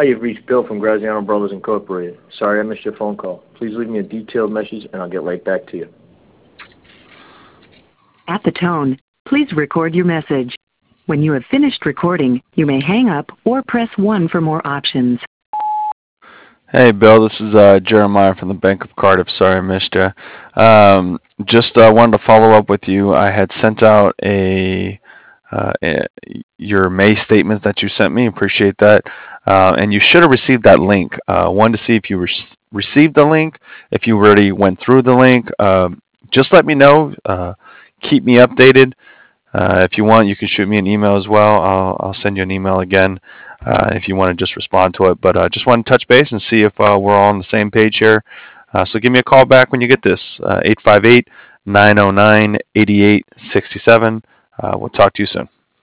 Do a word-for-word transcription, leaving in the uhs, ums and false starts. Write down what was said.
Hi, you've reached Bill from Graziano Brothers Incorporated. Sorry I missed your phone call. Please leave me a detailed message and I'll get right back to you. At the tone, please record your message. When you have finished recording, you may hang up or press one for more options. Hey, Bill, this is uh, Jeremiah from the Bank of Cardiff. Sorry I missed you. Um, just uh, wanted to follow up with you. I had sent out a, uh, a your May statement that you sent me. Appreciate that. Uh, and you should have received that link. Uh, wanted to see if you re- received the link, if you already went through the link. Um, just let me know. Uh, keep me updated. Uh, if you want, you can shoot me an email as well. I'll, I'll send you an email again uh, if you want to just respond to it. But uh, just want to touch base and see if uh, we're all on the same page here. Uh, so give me a call back when you get this, uh, eight five eight, nine oh nine, eight eight six seven. Uh, we'll talk to you soon.